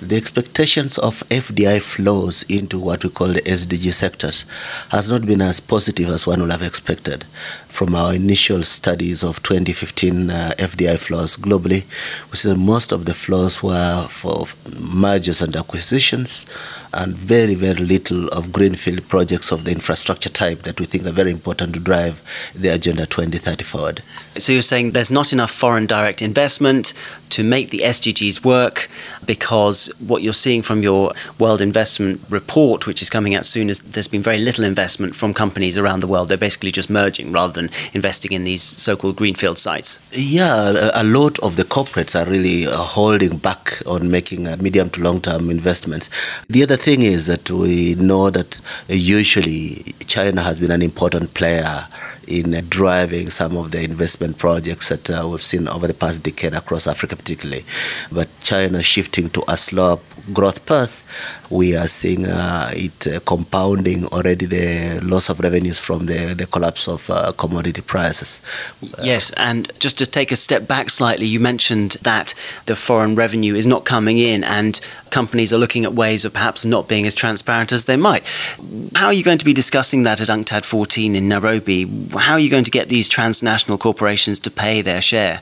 the expectations of FDI flows into what we call the SDG sectors has not been as positive as one would have expected. From our initial studies of 2015 FDI flows globally, we see that most of the flows were for mergers and acquisitions, and very, very little of greenfield projects of the infrastructure type that we think are very important to drive the Agenda 2030 forward. So you're saying there's not enough foreign direct investment to make the SDGs work, because what you're seeing from your World Investment Report, which is coming out soon, is there's been very little investment from companies around the world. They're basically just merging rather than investing in these so-called greenfield sites. Yeah, a lot of the corporates are really holding back on making medium to long-term investments. The other thing is that we know that usually China has been an important player in driving some of the investment projects that we've seen over the past decade across Africa particularly. But China shifting to a slow growth path, we are seeing it compounding already the loss of revenues from the collapse of commodity prices. Yes, and just to take a step back slightly, you mentioned that the foreign revenue is not coming in and companies are looking at ways of perhaps not being as transparent as they might. How are you going to be discussing that at UNCTAD 14 in Nairobi? How are you going to get these transnational corporations to pay their share?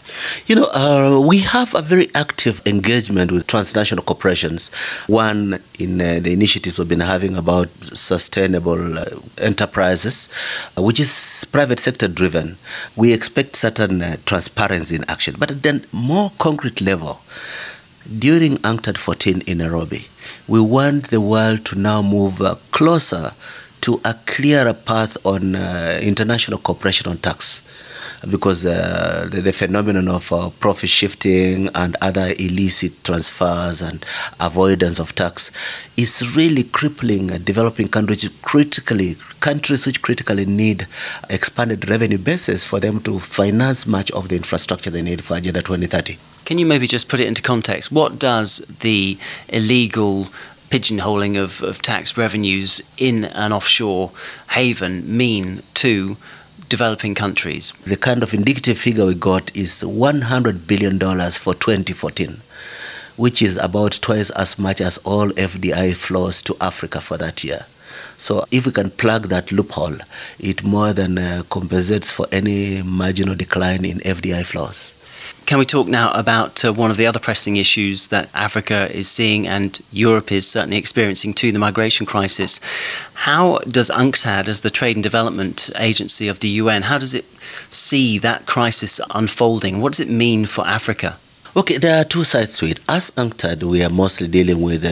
We have a very active engagement with transnational corporations. One, in the initiatives we've been having about sustainable enterprises, which is private sector driven. We expect certain transparency in action. But at the more concrete level, during UNCTAD 14 in Nairobi, we want the world to now move closer to a clearer path on international cooperation on tax, because the phenomenon of profit shifting and other illicit transfers and avoidance of tax is really crippling developing countries which critically need expanded revenue bases for them to finance much of the infrastructure they need for Agenda 2030. Can you maybe just put it into context? What does the illegal pigeonholing of tax revenues in an offshore haven mean to developing countries? The kind of indicative figure we got is $100 billion for 2014, which is about twice as much as all FDI flows to Africa for that year. So if we can plug that loophole, it more than compensates for any marginal decline in FDI flows. Can we talk now about one of the other pressing issues that Africa is seeing and Europe is certainly experiencing too, the migration crisis? How does UNCTAD, as the Trade and Development Agency of the UN, how does it see that crisis unfolding? What does it mean for Africa? Okay, there are two sides to it. As UNCTAD, we are mostly dealing with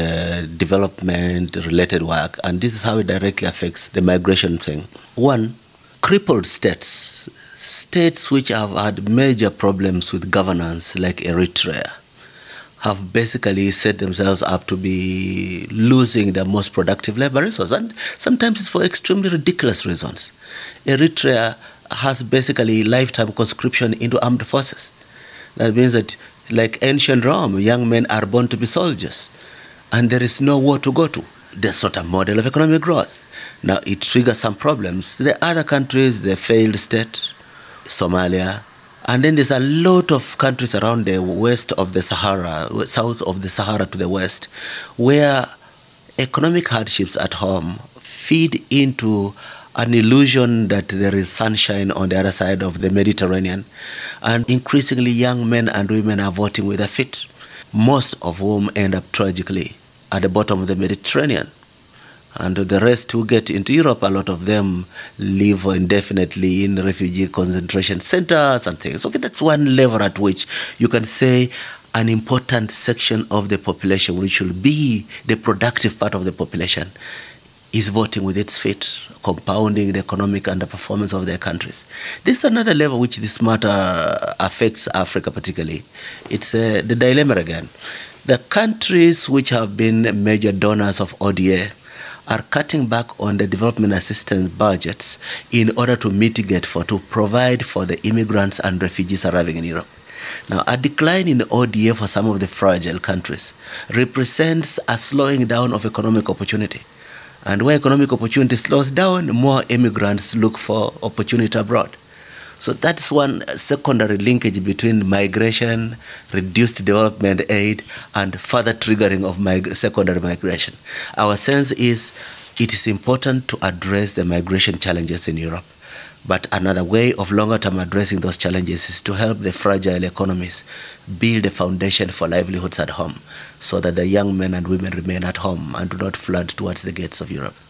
development-related work, and this is how it directly affects the migration thing. One, crippled states which have had major problems with governance, like Eritrea, have basically set themselves up to be losing their most productive labor resource, and sometimes it's for extremely ridiculous reasons. Eritrea has basically lifetime conscription into armed forces. That means that, like ancient Rome, young men are born to be soldiers, and there is no war to go to. There's not a model of economic growth. Now, it triggers some problems. The other countries, the failed state, Somalia, and then there's a lot of countries around the west of the Sahara, south of the Sahara to the west, where economic hardships at home feed into an illusion that there is sunshine on the other side of the Mediterranean, and increasingly young men and women are voting with their feet, most of whom end up tragically at the bottom of the Mediterranean. And the rest who get into Europe, a lot of them live indefinitely in refugee concentration centers and things. Okay, that's one level at which you can say an important section of the population, which should be the productive part of the population, is voting with its feet, compounding the economic underperformance of their countries. This is another level which this matter affects Africa particularly. It's the dilemma again. The countries which have been major donors of ODA are cutting back on the development assistance budgets in order to to provide for the immigrants and refugees arriving in Europe. Now, a decline in ODA for some of the fragile countries represents a slowing down of economic opportunity. And where economic opportunity slows down, more immigrants look for opportunity abroad. So that's one secondary linkage between migration, reduced development aid, and further triggering of secondary migration. Our sense is it is important to address the migration challenges in Europe. But another way of longer term addressing those challenges is to help the fragile economies build a foundation for livelihoods at home so that the young men and women remain at home and do not flood towards the gates of Europe.